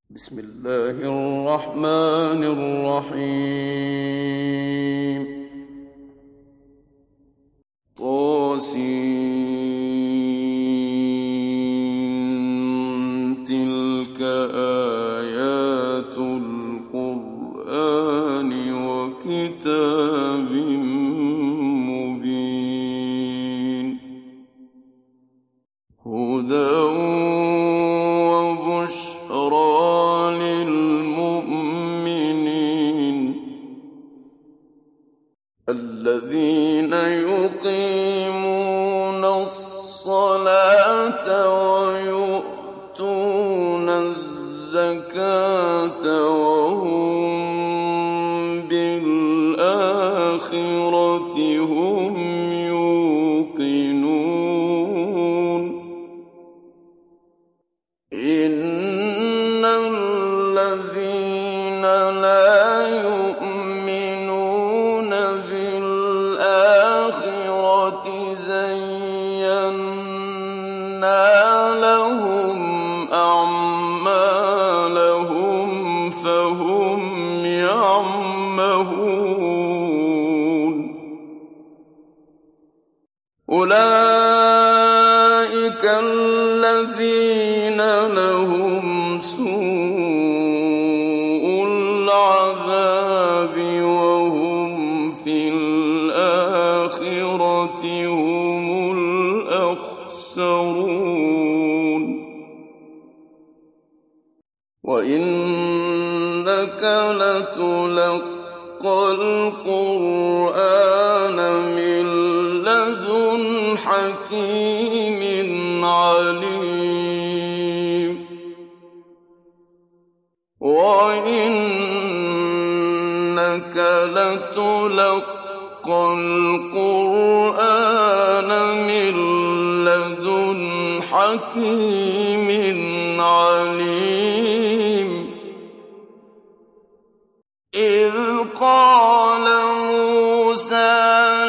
بسم الله الرحمن الرحيم. تلك آيات القرآن وكتاب مبين هدى وبشرى للمؤمنين الذين يقيمون الصلاة ويؤتون الزكاة وهم بالآخرة هم يوقنون إن الذين لا يؤمنون بالآخرة زينا لهم أعمالهم فهم يعمهون أولئك الذين لهم سوء العذاب وهم في الآخرة هم الأخسرون وإنك لتلقى القرآن من لدن حكيم عليم وإنك لتلقى القرآن من لدن حكيم عليم إذ قال موسى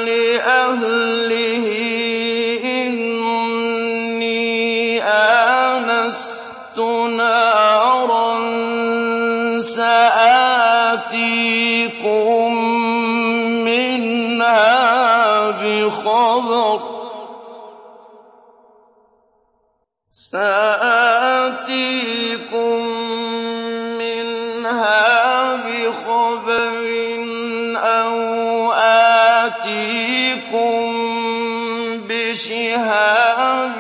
لأهله إني آنست نارا سآتيكم منها بخبر أو آتيكم بشهاب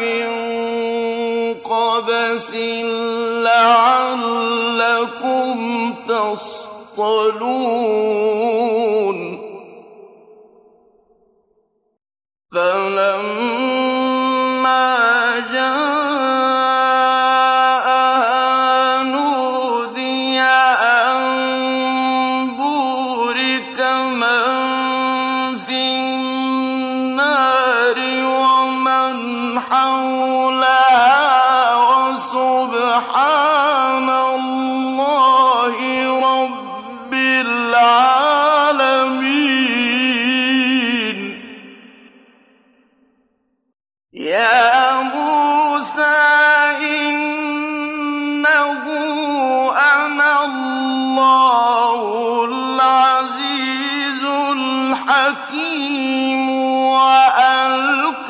قبس لعلكم تصطلون فلما جاءها نودي أن بورك من في النار ومن حولها وسبحان الله رب العالمين يا موسى إنه أنا الله العزيز الحكيم وألق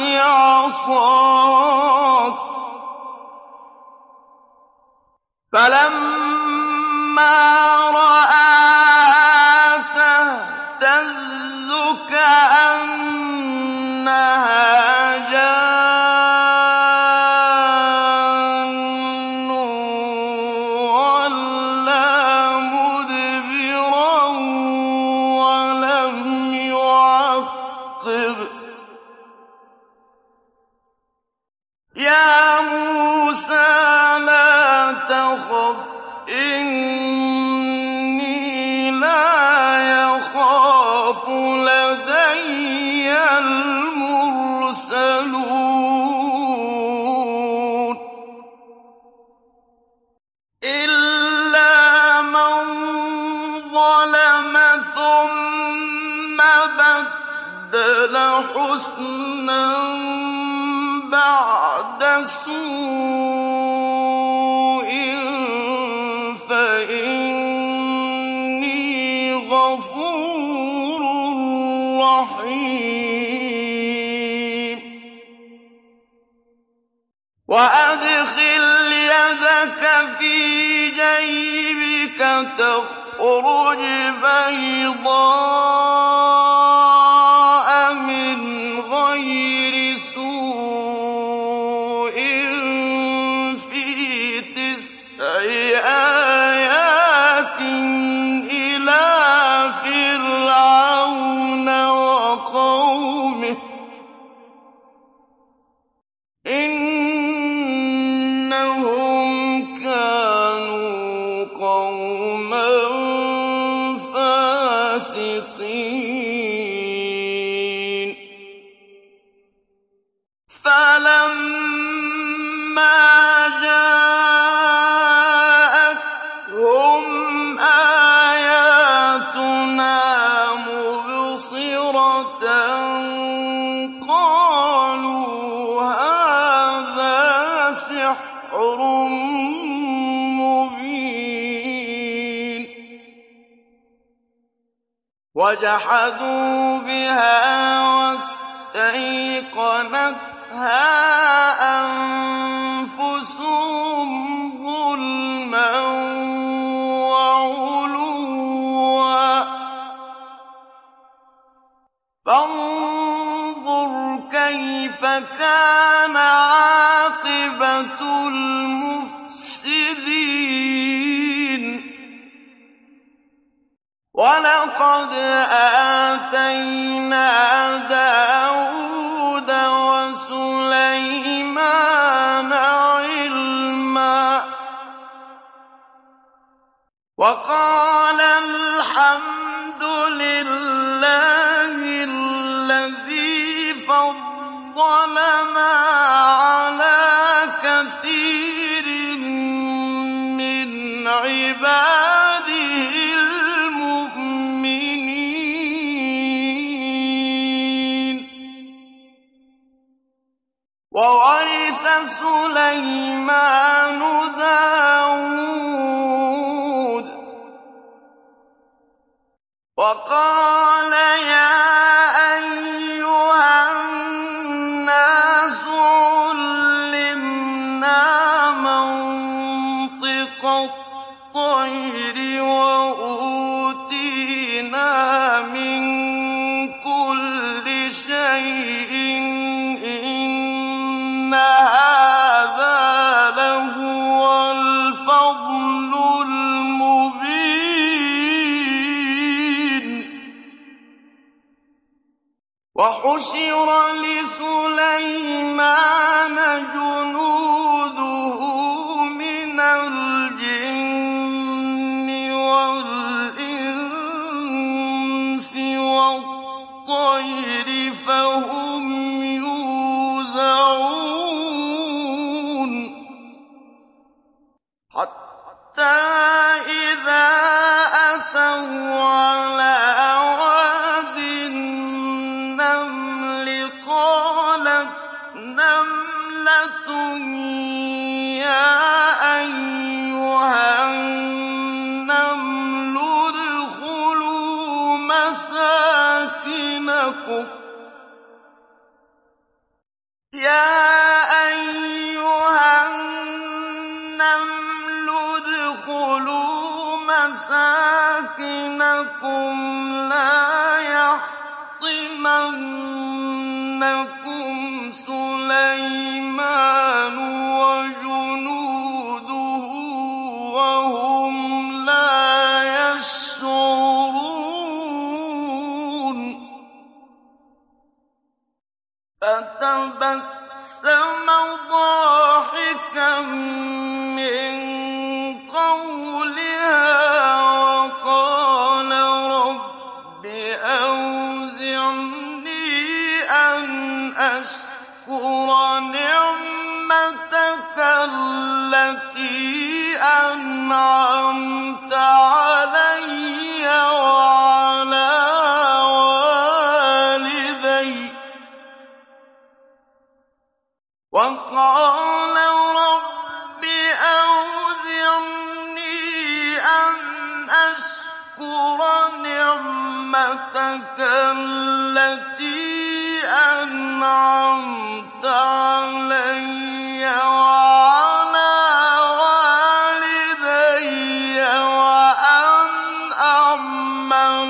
عصاك فلما رآها تهتز كأنها جان ولا مدبرا ولم يعقب يا موسى لا تخف إني لا يخاف لدي المرسلون إلا من ظلم ثم بدل حسنا بعد سوء غَفُورٌ رَّحِيمٌ وَأَدْخِلْ يَدَكَ فِي جَيْبِكَ تَخْرُجْ بَيْضَاءَ مِنْ غَيْرِ سُوءٍ فِي 9 آيَاتٍ إِلَىٰ فِرْعَوْنَ وَقَوْمِهِ إِنَّهُمْ كَانُوا قَوْمًا فَاسِقِينَ فَلَمَّا جَاءَتْهُمْ آيَاتُنَا مُبْصِرَةً قَالُوا هَٰذَا سِحْرٌ مُّبِينٌ وَجَحَدُوا بِهَا وَاسْتَيْقَنَتْهَا أَنفُسُهُمْ ظُلْمًا وَعُلُوًّا فَانظُرْ كَيْفَ كَانَ عَاقِبَةُ الْمُفْسِدِينَ وَلَقَدْ آتَيْنَا دَاوُودَ وَسُلَيْمَانَ عِلْمًا وَقَالَ الْحَمْدُ لِلَّهِ الَّذِي فَضَّلَنَا عَلَىٰ كَثِيرٍ مِّنْ عِبَادِهِ الْمُؤْمِنِينَ وَوَرِثَ سُلَيْمَانُ دَاوُودَ وَقَالَ يَا أَيُّهَا النَّاسُ عُلِّمْنَا مَنطِقَ الطَّيْرِ وَأُوتِينَا مِن كُلِّ شَيْءٍ إِنَّ هَٰذَا لَهُوَ الْفَضْلُ الْمُبِينُ وَحُشِرَ لِسُلَيْمَانَ جُنُودُهُ مِنَ الْجِنِّ وَالْإِنسِ وَالطَّيْرِ فَهُمْ يُوزَعُونَ حَتَّىٰ إِذَا أَتَوْا عَلَىٰ وَادِ النَّمْلِ قَالَتْ نَمْلَةٌ يَا أَيُّهَا النَّمْلُ ادْخُلُوا مَسَاكِنَكُمْ لَا يَحْطِمَنَّكُمْ سُلَيْمَانُ وَجُنُودُهُ وَهُمْ لَا يَشْعُرُونَ فَتَبَسَّمَ ضَاحِكًا مِّن قَوْلِهَا وَقَالَ رَبِّ أَوْزِعْنِي أَنْ أَشْكُرَ نِعْمَتَكَ الَّتِي أَنْعَمْتَ عَلَيَّ وَعَلَىٰ وَالِدَيَّ وَقَالَ رَبِّ أَوْزِعْنِي أَنْ أَشْكُرَ نِعْمَتَكَ نعمتك التي أنعمت علي وعلى والدي وأن أعمل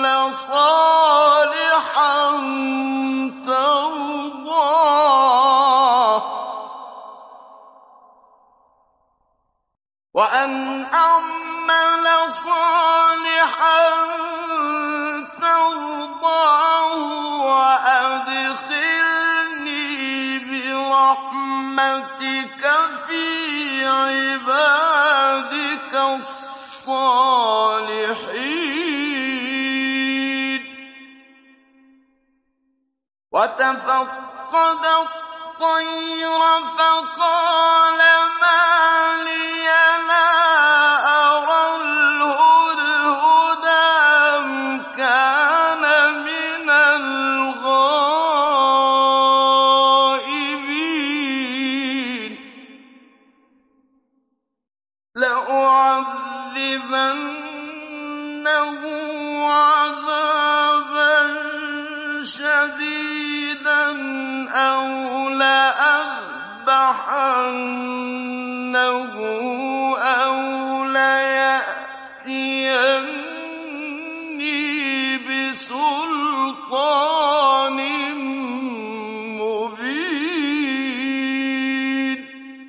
صالحا ترضاه وأدخلني برحمتك في عبادك الصالحين. وتفقد الطير فقال ما لي لا أرى الهدهد أم كان من الغائبين. لأعذبنه عذابا شديدا أو لأذبحنه أو ليأتيني بسلطان مبين.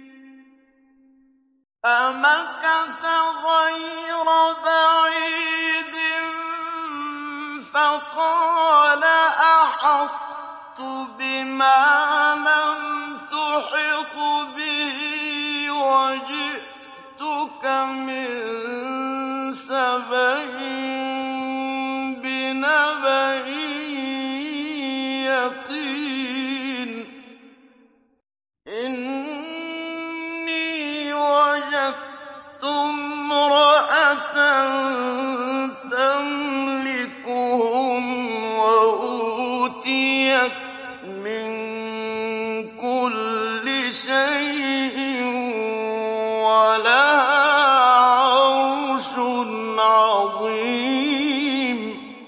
فمكث غير بعيد فقال أحطت بما لم تحط به وجئتك من سبأ بنبأ يقين. إني وجدت امرأة تملكهم وأوتيت من كل شيء ولها عرش عظيم.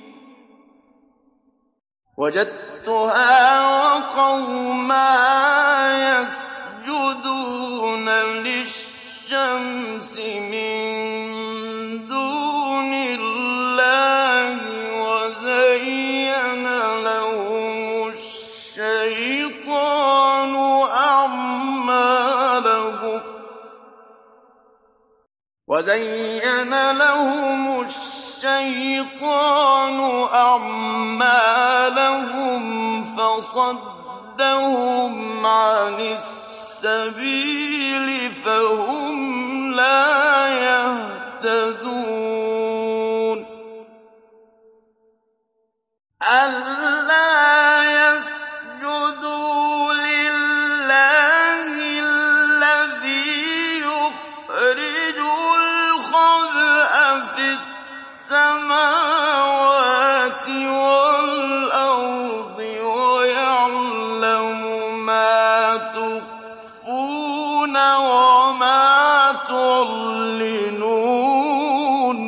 وجدتها وقومها يسجدون للشمس من دون الله وزين لهم الشيطان أعمالهم فصدهم عن السبيل فهم لا يهتدون. ألا يسجدوا لله الذي يخرج الخبء في السماوات والأرض ويعلم ما تخفون وما تعلنون.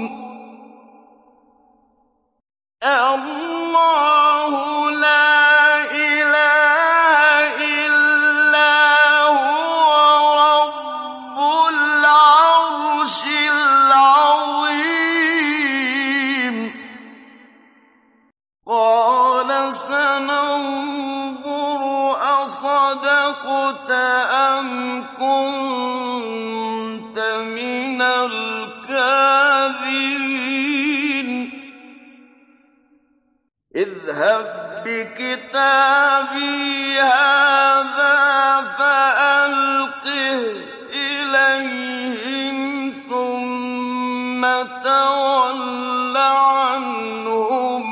الله لا إله إلا هو رب العرش العظيم. قال سننظر أصدقت أم كنت من الكاذبين. اذهب بكتابي هذا فألقه إليهم ثم تول عنهم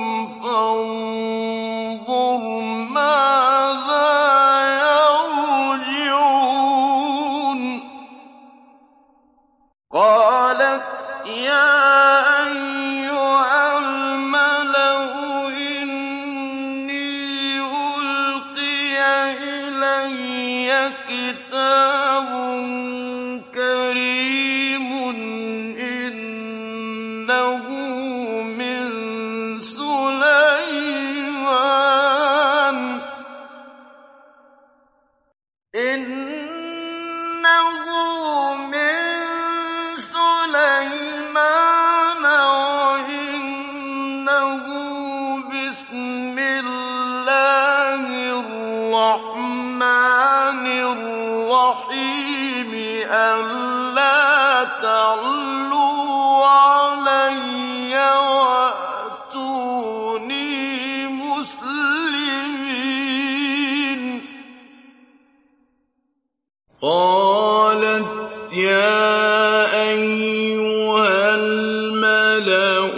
فانظر ماذا يرجعون. قالت يا أيها الملأ إلي كتاب كريم إنه من سليمان الْمَلَأُ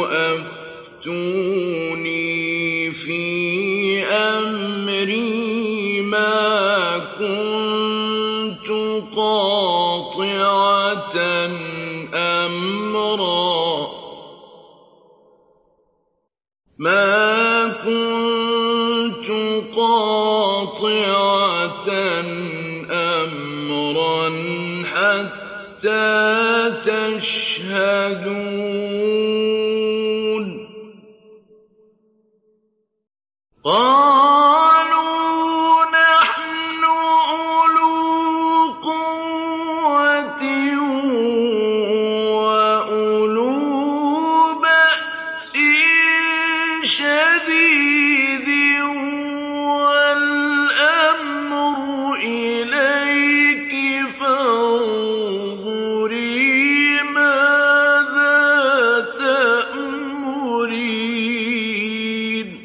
أَفْتُونِي فِي أَمْرِي مَا كُنتُ قَاطِعَةً أَمْرًا حَتَّى تَشْهَدُونِ قَالُوا نَحْنُ أُولُو قُوَّةٍ وَأُولُو بَأْسٍ شَدِيدٍ وَالْأَمْرُ إِلَيْكِ فَانظُرِي مَاذَا تَأْمُرِينَ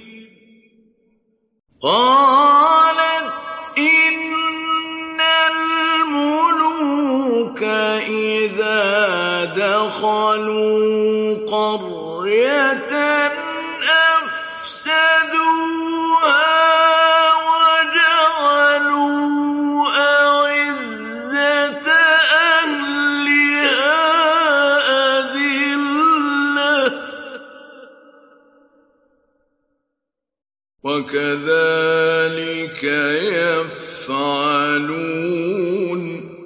قَالَتْ إِنَّ الْمُلُوكَ إِذَا دَخَلُوا قَرْيَةً أَفْسَدُوهَا وَجَعَلُوا أَعِزَّةَ أَهْلِهَا أَذِلَّةً وَكَذَلِكَ يَفْعَلُونَ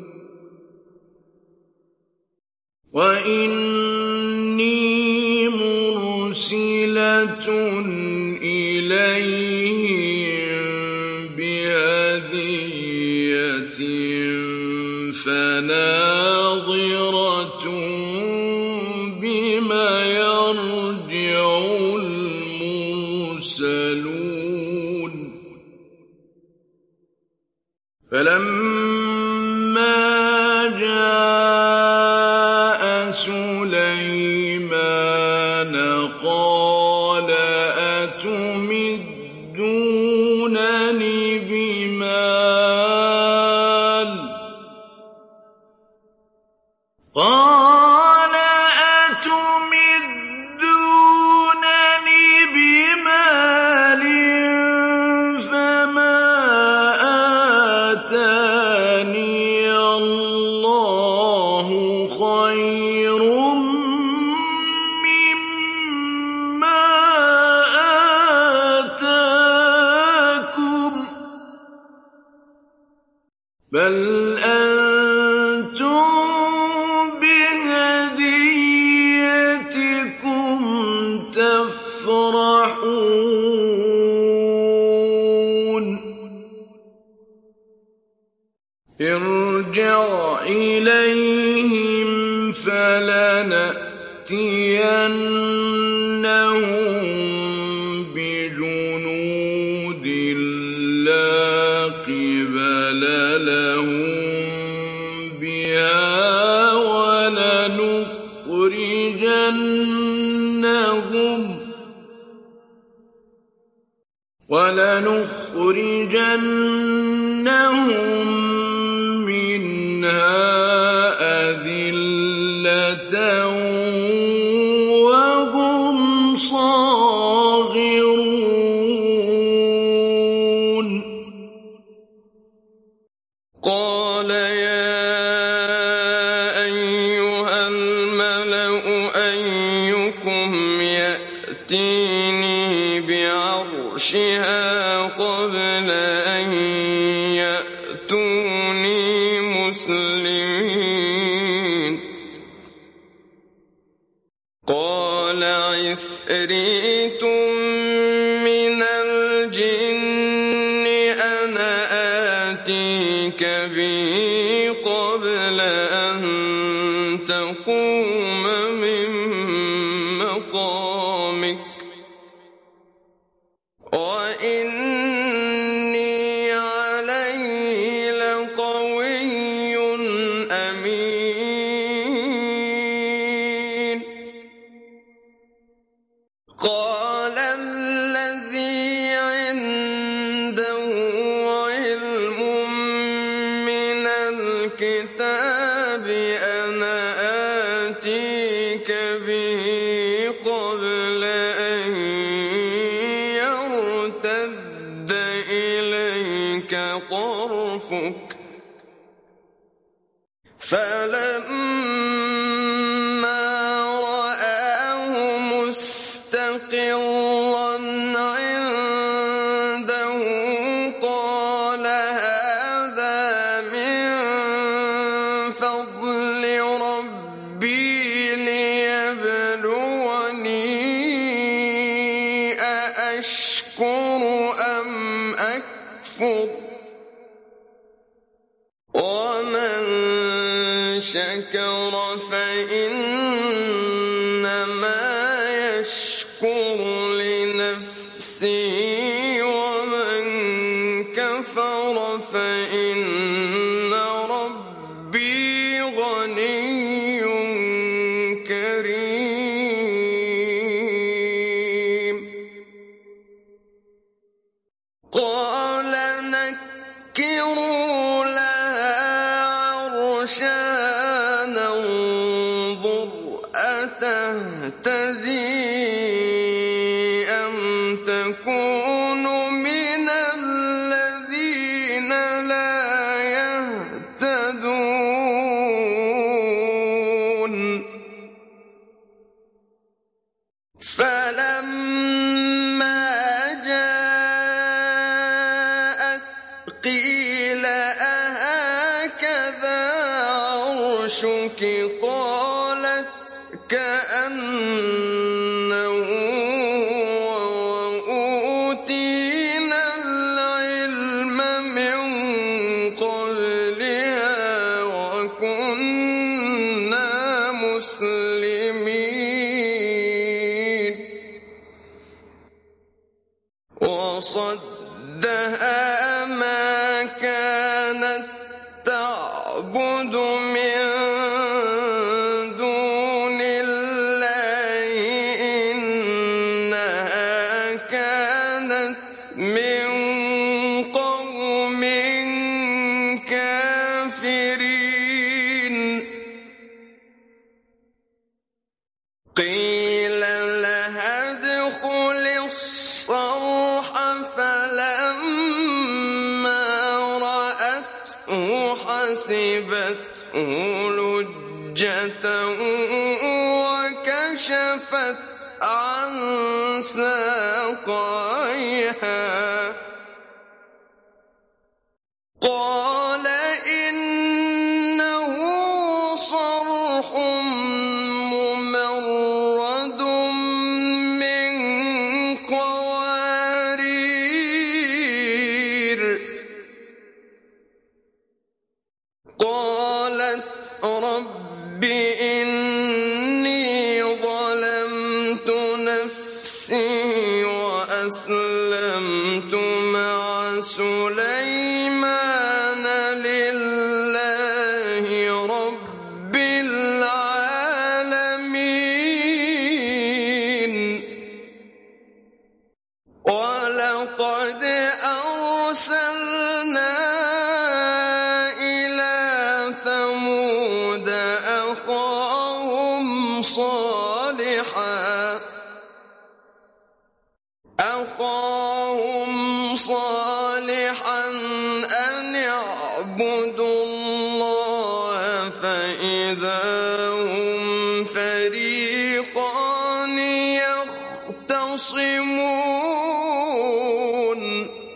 وَإِنِّي مُرْسِلَةٌ إِلَيْهِم بِهَدِيَّةٍ فَنَاظِرَةٌ بِمَ يَرْجِعُ الْمُرْسَلُونَ فَلَمَّا جَاءَ سُلَيْمَانَ قَالَ أَتُمِدُّونَنِ بِمَالٍ فَمَا آتَانِيَ اللَّهُ خَيْرٌ مِّمَّا آتَاكُم بَلْ أَنتُم بِهَدِيَّتِكُمْ تَفْرَحُونَ ارْجِعْ إِلَيْهِمْ فَلَنَأْتِيَنَّهُم بِجُنُودٍ لَّا قِبَلَ لَهُم بِهَا ولنخرجنهم منها أذلة وهم صاغرون قال يا أيها الملأ أيكم يأتيني بعرشها قبل أن يأتوني مسلمين قال عفريت من الجن أنا آتيك به قبل أن تقوم من مقامك وإني عليه لقوي أمين قال الذي عنده علم من الكتاب أنا آتيك به قبل أن يرتد إليك طرفك فلما رآه مستقرا عنده قال هذا من فضل ربي ليبلوني أأشكر أم أكفر ومن شكر فإنما يشكر لنفسه ومن كفر فإن ربي غني كريم قال نكروا لها عرشها ننظر أتهتدي أم تكون من الذين لا يهتدون فلما جاءت قيل أهكذا عرشك قالت كأنه وأوتينا العلم من قبلها وكنا مسلمين وصدها ما كانت تعبد من دون الله إنها كانت من قوم كافرين قيل لها ادخل الصرح فلما رأته حسبته لجة وكشفت عن ساقيها قال إنه صرح ممرد من قوارير قالت رب إني ظلمت نفسي وأسلمت مع سليمان لله رب العالمين ولقد أرسلنا إلى ثمود أخاهم صالحا أن اعبدوا الله فإذا هم فريقان يختصمون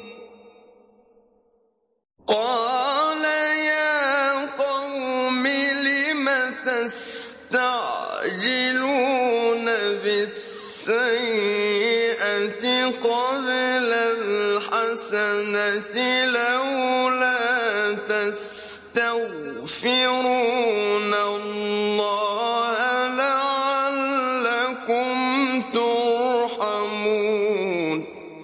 قال يا قوم لم تستعجلون بالسيئة قبل الحسنة لولا تستغفرون الله لعلكم ترحمون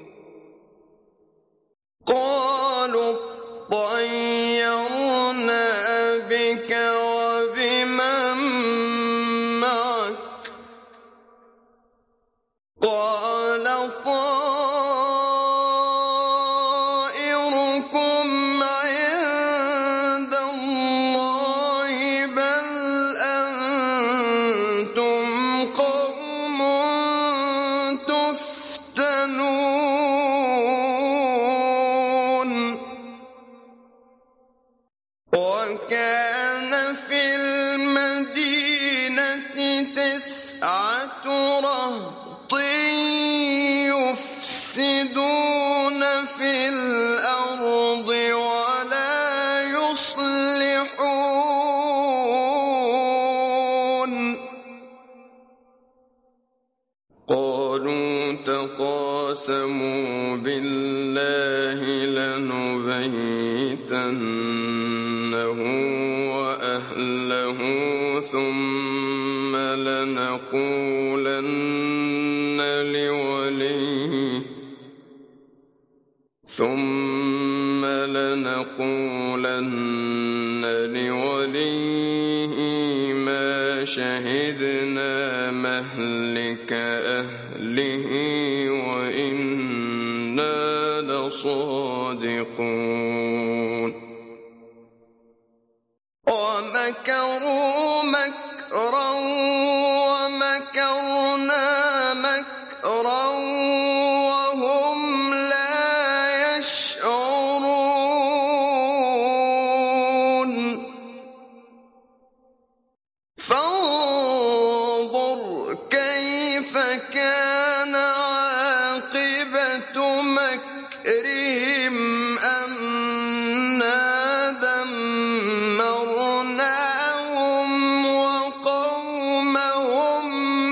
قالوا اطيرنا بك وبمن معك قال طائركم عند الله بل أنتم قوم رهط يفسدون في الأرض ولا يصلحون قالوا تقاسموا بالله لنبيتنه وأهله ثم لنقولن لوليه ما شهدنا مهلك أهله وإنا لصادقون ومكروا مكرا ومكرنا مكرا وهم لا يشعرون فانظر كيف كان عاقبة مكرهم أنا دمرناهم وقومهم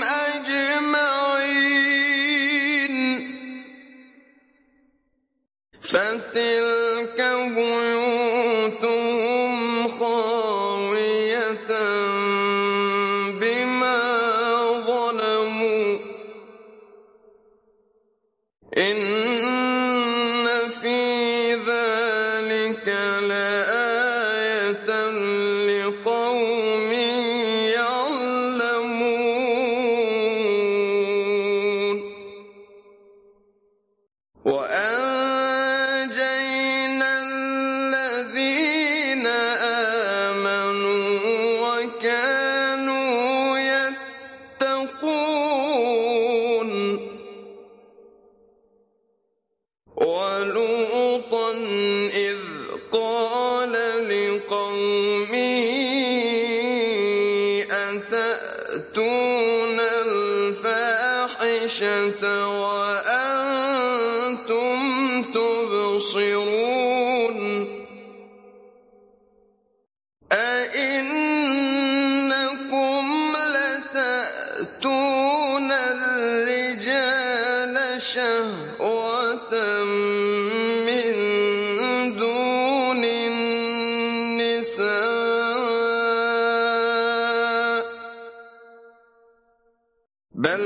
أجمعين فتلك بيوتهم خاوية بما ظلموا إن في ذلك لآية لقوم يعلمون وأنجينا الذين آمنوا وكانوا يتقون ولوطا إذ قال لقومه أتأتون الفاحشة وأنتم تبصرون أئنكم لتأتون الرجال شهوة من دون النساء بل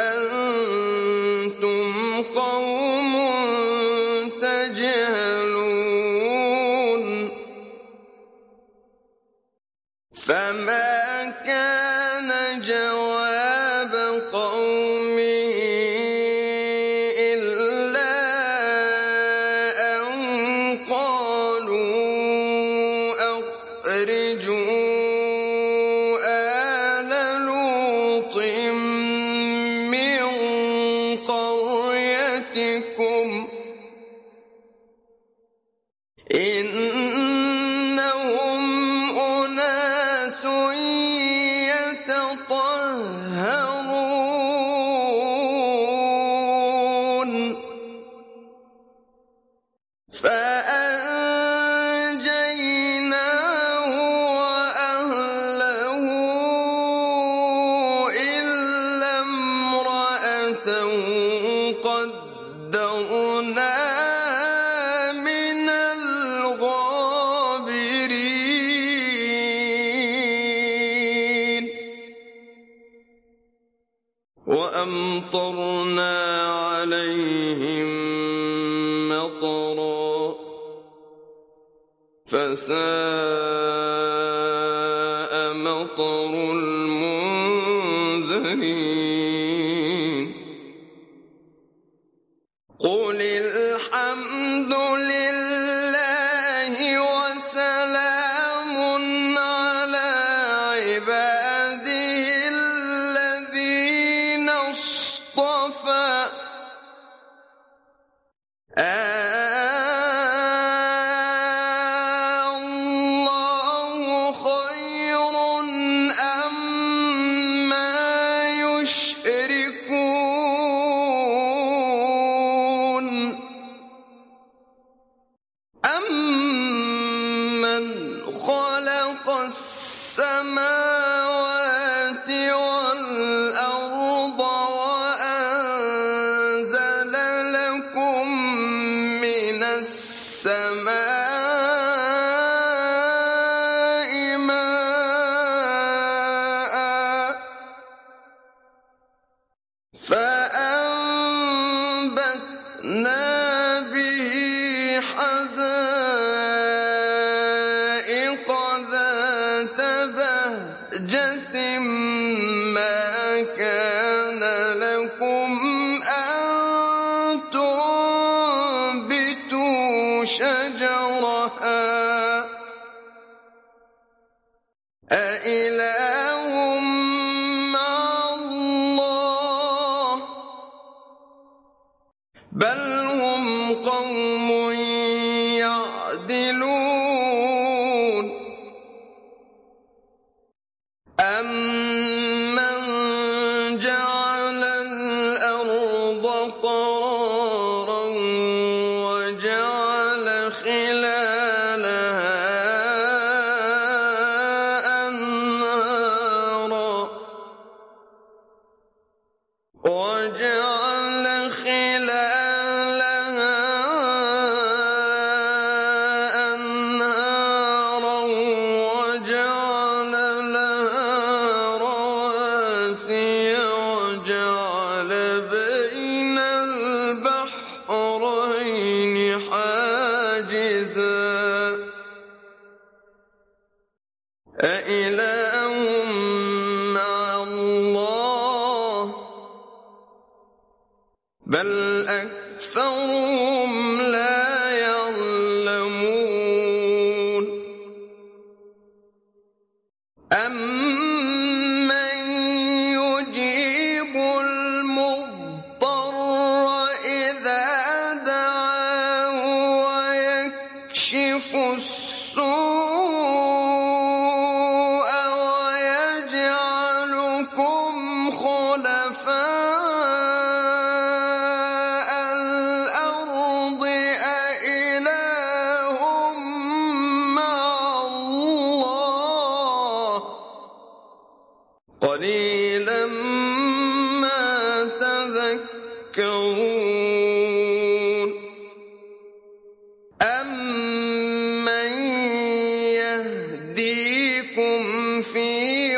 أنتم قوم تجهلون فما كان جواب قومه إلا أن قالوا أخرجوا آل لوط من قريتكم إنهم أناس يتطهرون فأنجيناه وأهله إلا امرأته قدرناها من الغابرين وأمطرنا عليهم مطرا فساء مطر المنذرين قل الحمد لله وسلام على عباده الذين اصطفى الله خير أما يشركون فأنبتنا به حدائق ذات بهجة ما كان لكم أن تنبتوا شجرها أإله مع الله بل هم قوم يعدلون أمن جعل الأرض قرارا وجعل خلالها أنهارا وجعل لها رواسي وجعل بين البحرين حاجزا أإله مع الله بل أكثرهم لا يعلمون أمن يجيب المضطر إذا دعاه ويكشف السوء ويجعلكم خلفاء الأرض أإله مع الله قليلا ما تذكرون أمن يهديكم في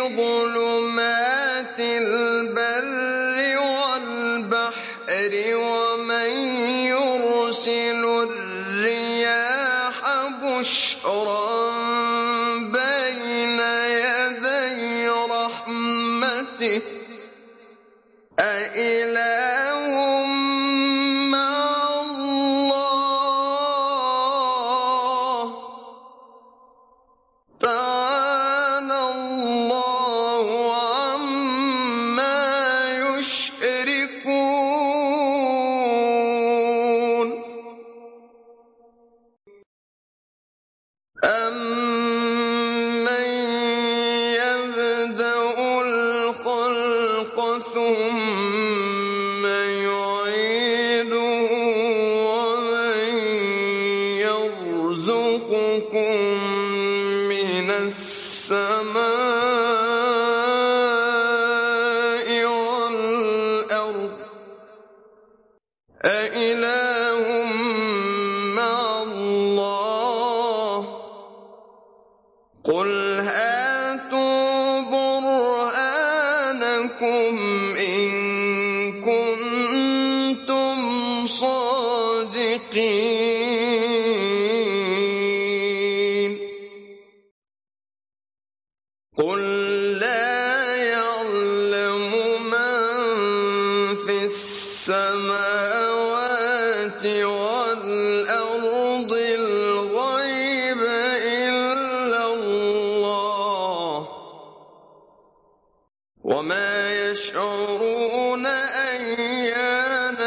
ظلمات البر والبحر ومن يرسل الرياح بشرا بين يدي رحمته أإله مع الله تعالى الله عما يشركون أمن يبدأ الخلق ثم يعيده ومن يرزقكم من السماء والأرض أإله مع الله قل هاتوا برهانكم إن كنتم صادقين قل لا يعلم من في السماوات والأرض الغيب إلا الله وما يشعرون أيان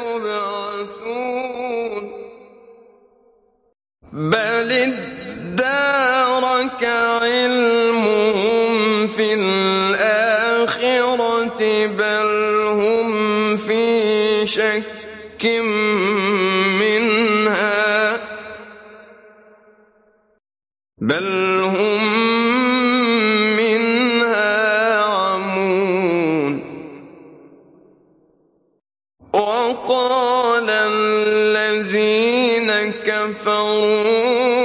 يبعثون بل ادارك علمهم في الآخرة بل هم في شك منها بل هم منها عمون وقال الذين كفروا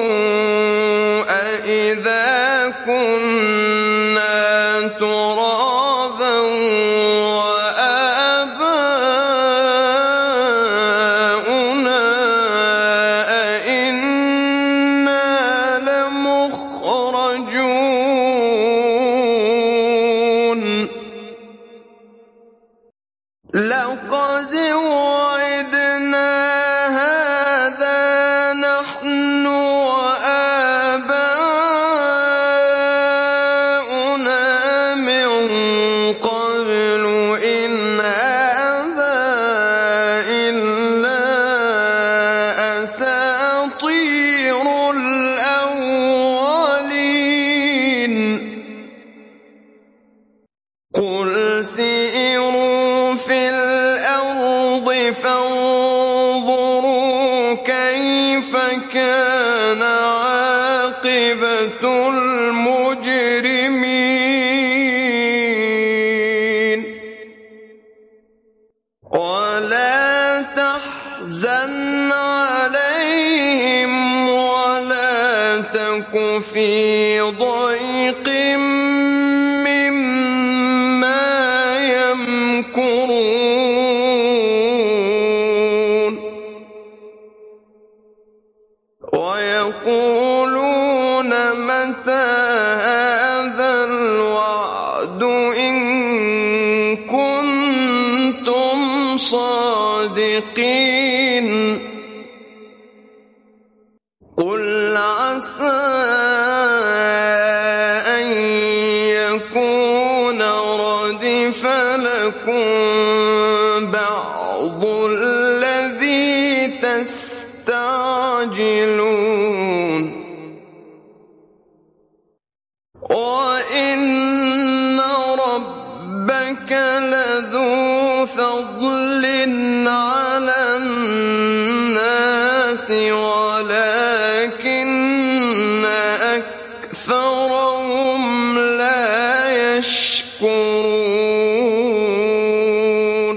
أإذا كنا ترابا وآباؤنا لقد وعدنا هذا نحن وآباؤنا من قبل إن هذا إلا أساطير الأولين قل سيروا في الأرض فانظروا كيف كان عاقبة المجرمين ولا تحزن عليهم ولا تك في ضيق مما يمكرون ويقولون متى هذا الوعد إن كنتم صادقين قل عسى أن يكون ردف لكم بعض الذي تستعجلون وإن ربك لذو فضل على الناس ولكن أكثرهم لا يشكرون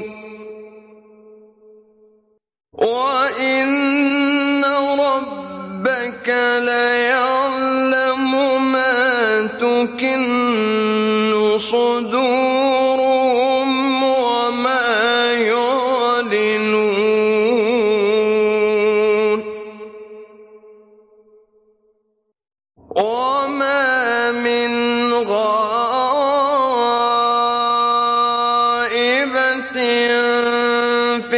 وإن ربك ليعلم ما تكن صدورهم وما يعلنون وما من غائبة في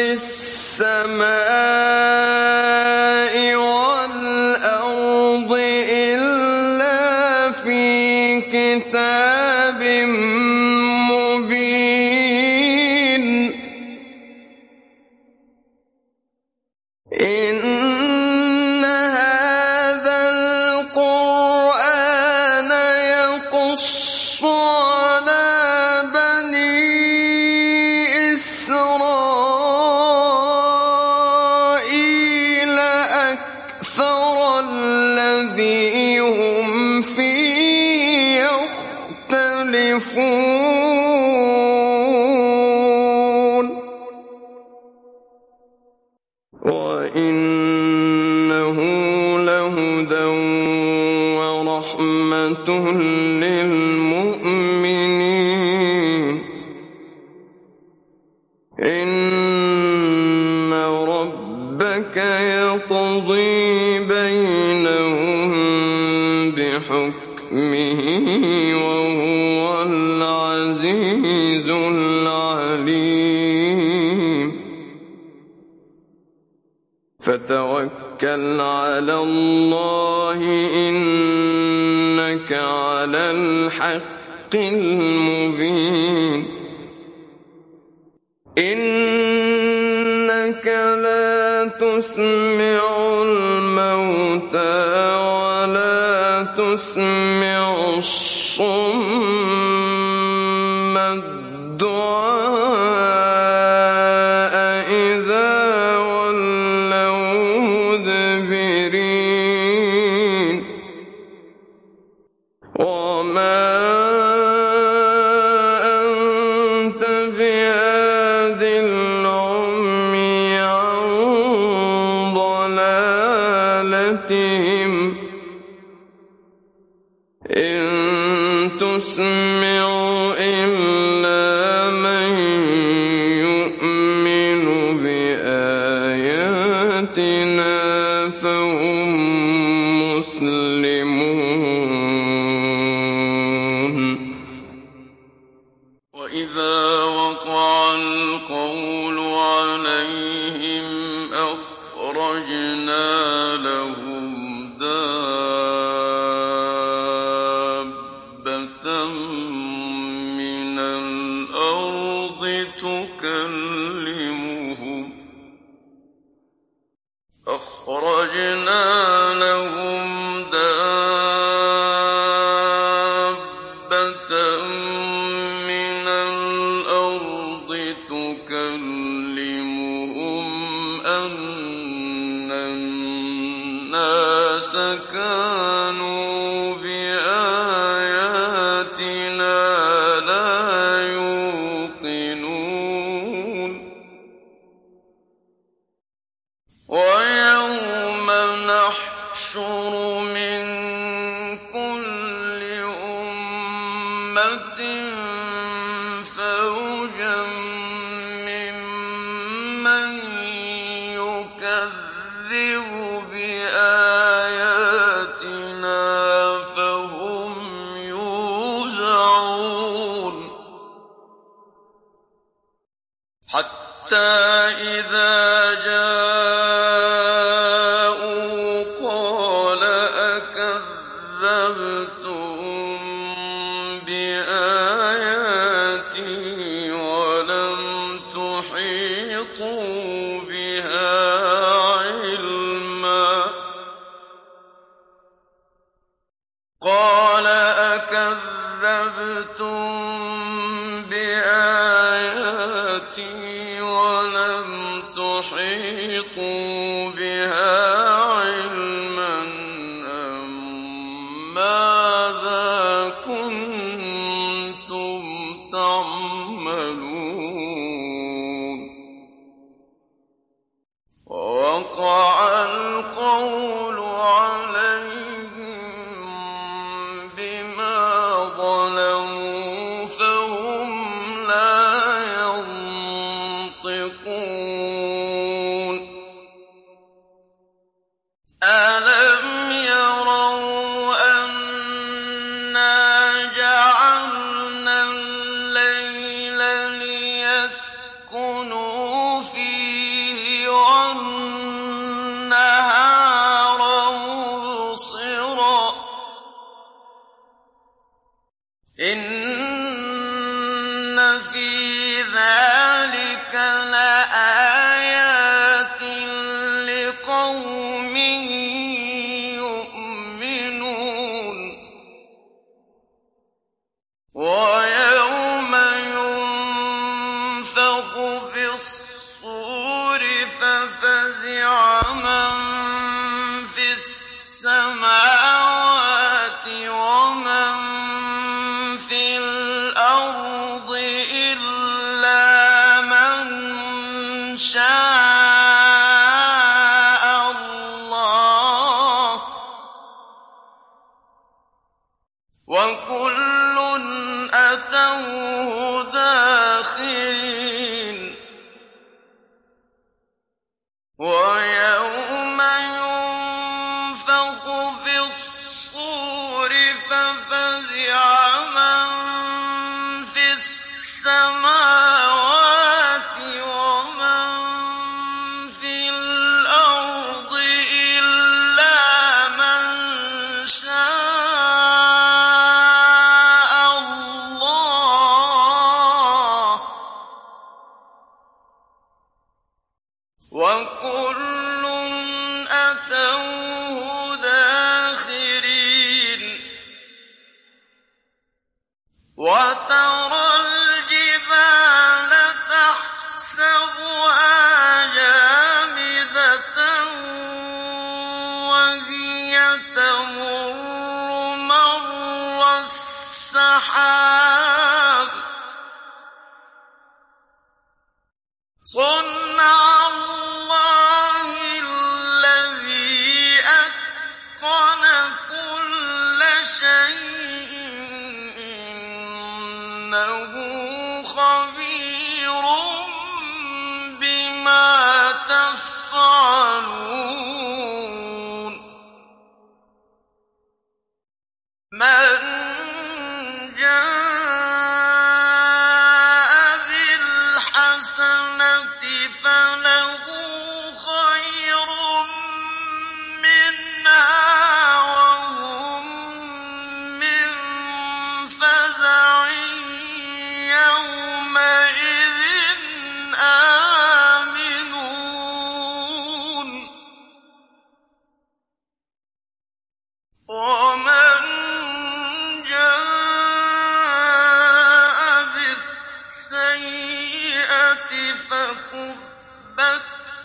السماء والأرض إلا في كتاب مبين إن هذا القرآن يقص على بني إسرائيل أكثر الذي هم فيه يختلفون وإنه لهدى ورحمة للمؤمنين إن ربك يقضي بينهم بحكمه وهو العزيز العليم فتوكل على الله إنك على الحق المبين إنك لا تسمع الموتى ولا تسمع الصم الدعاء إذا ولوا مدبرين وما أنت بهاد العمي عن ضلالتهم إن تسمع إلا من يؤمن بآياتنا فهم مسلمون وإذا وقع القول تكلمهم أخرجنا لهم دابة من الأرض تكلمهم أن الناس كانوا بآياتنا لا يوقنون ويوم نحشر من كل أمة فوجا ممن يكذب بآياتنا فهم يوزعون حتى إذا جاءوا قال أكذبتم بآياتي ولم تحيطوا بها علما قال أكذبتم بآياتي ولم تحيطوا بها علما أم ماذا كنتم تعملون ووقع القول عليهم بما ظلموا فهم لا ينطقون ألم يروا أنا جعلنا الليل ليسكنوا فيه والنهار مبصرا إن في ذلك لآيات لقوم يؤمنون ويوم ينفخ في الصور ففزع من في السماوات ومن في الأرض إلا من شاء الله وكل أتوه داخرين ويوم ينفخ في الصور ففزع من في السماوات ومن في الأرض إلا من شاء الله وكل أتوه داخرين وترى الجبال تحسبها جامدة وهي تمر مر السحاب صنع الله الذي أتقن كل شيء إنه خبير بما تفعلون من جاء بالحسنة فله خير منها وهم من فزع يومئذ فكبت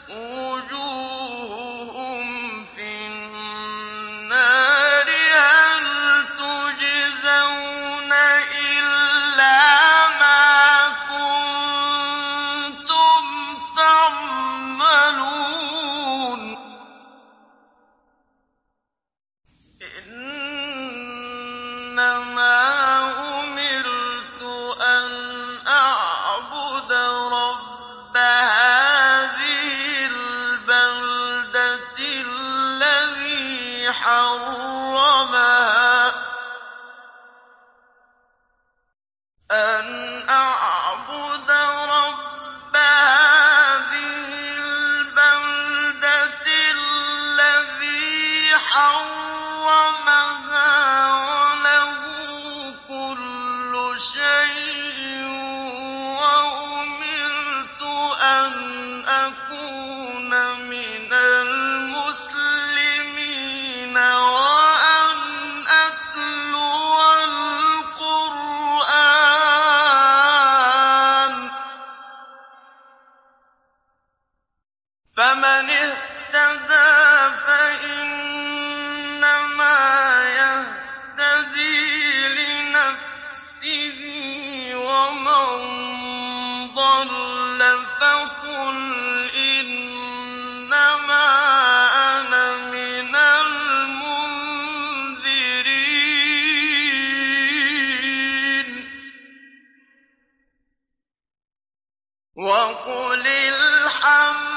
وجوههم في النار هل تجزون إلا ما كنتم تعملون إنما أمرت أن أعبد رب هذه البلدة الذي حرمها أن أعبد رب هذه البلدة الذي حرمها وله كل شيء وأمرت أن أكون من المسلمين وأن أتلو القرآن فمن اهتدى فإنما يهتدي لنفسه ومن ضل فقل إنما أنا من المنذرين وقل الحمد